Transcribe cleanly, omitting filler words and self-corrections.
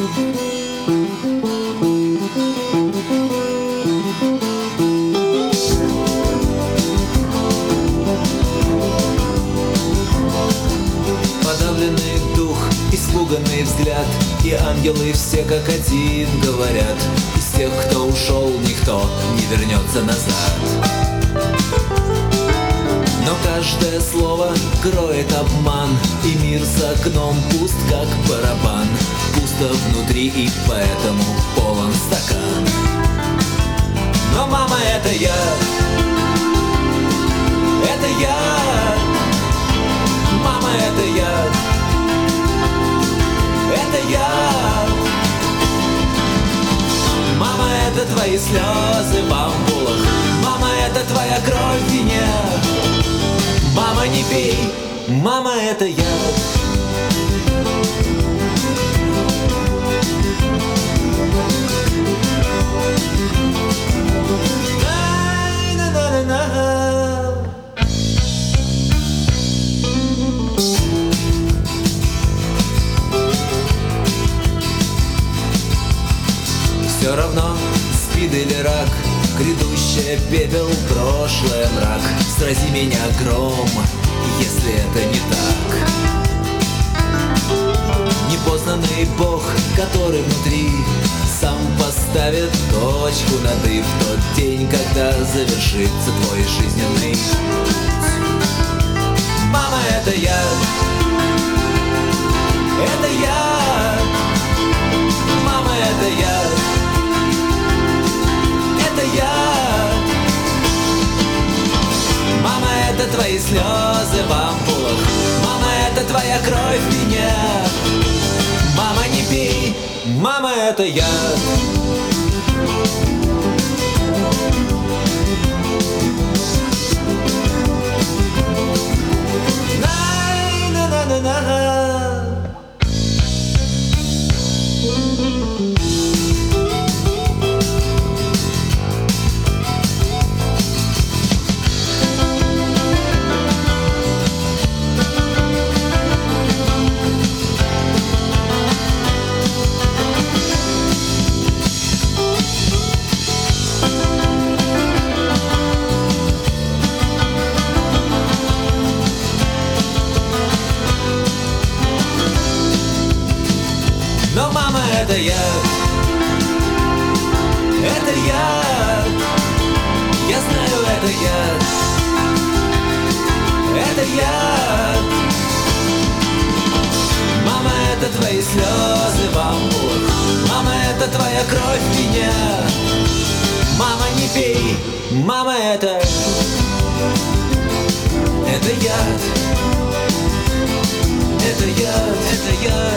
Подавленный дух, испуганный взгляд, и ангелы все как один говорят: из тех, кто ушел, никто не вернется назад. Но каждое слово кроет обман, и мир за окном пуст, как барабан. Пусто внутри, и поэтому полон стакан. Но мама, это я, это я. Мама, это я, это я. Мама, это твои слезы в ампулах. Мама, это твоя кровь в вине. Мама, не пей, мама, это я. Все равно, спид или рак, грядущее пепел, прошлое мрак. Срази меня гром, если это не так. Непознанный Бог, который внутри, сам поставит точку над «и» в тот день, когда завершится твой жизненный путь. Мама, это я, это я. Мама, это я, это я. Мама, это твои слезы в ампулах. Мама, это твоя кровь в вине. Мама, не пей, мама, это я. Но мама, это я, это я знаю, это я. Мама, это твои слезы в ампулах. Мама, это твоя кровь в вине. Мама, не пей, мама, это я, это я, это я.